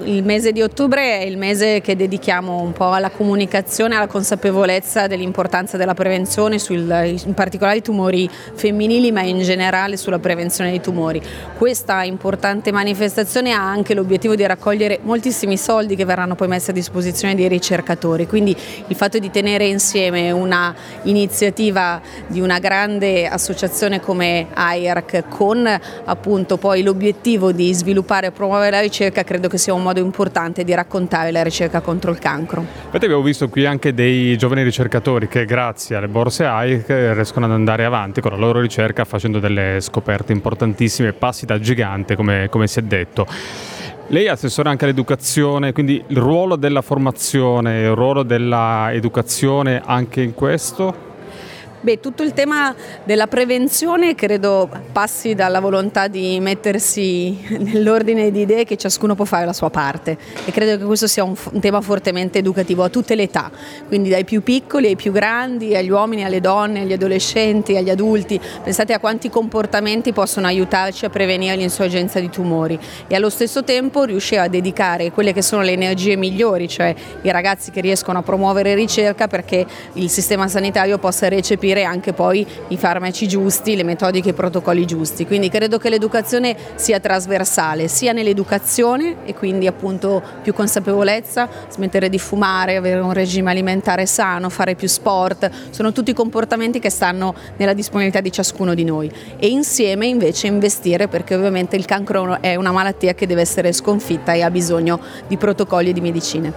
il mese di ottobre è il mese che dedichiamo un po' alla comunicazione, alla consapevolezza dell'importanza della prevenzione, in particolare i tumori femminili, ma in generale sulla prevenzione dei tumori. Questa importante manifestazione ha anche l'obiettivo di raccogliere moltissimi soldi che verranno poi messi a disposizione dei ricercatori, quindi il fatto di tenere insieme una iniziativa di una grande associazione come AIARC con appunto poi l'obiettivo di sviluppare e promuovere la ricerca, credo che sia un modo importante di raccontare la ricerca contro il cancro. Infatti abbiamo visto qui anche dei giovani ricercatori che grazie alle borse AIARC riescono ad andare avanti con la loro ricerca facendo delle scoperte importantissime, passi da gigante come si è detto. Lei è assessore anche all'educazione, quindi il ruolo della formazione, il ruolo della educazione anche in questo? Tutto il tema della prevenzione credo passi dalla volontà di mettersi nell'ordine di idee che ciascuno può fare la sua parte, e credo che questo sia un tema fortemente educativo a tutte le età, quindi dai più piccoli ai più grandi, agli uomini, alle donne, agli adolescenti, agli adulti. Pensate a quanti comportamenti possono aiutarci a prevenire l'insorgenza di tumori e allo stesso tempo riuscire a dedicare quelle che sono le energie migliori, cioè i ragazzi che riescono a promuovere ricerca, perché il sistema sanitario possa recepire anche poi i farmaci giusti, le metodiche e i protocolli giusti. Quindi credo che l'educazione sia trasversale, sia nell'educazione, e quindi appunto più consapevolezza, smettere di fumare, avere un regime alimentare sano, fare più sport, sono tutti comportamenti che stanno nella disponibilità di ciascuno di noi, e insieme invece investire, perché ovviamente il cancro è una malattia che deve essere sconfitta e ha bisogno di protocolli e di medicine.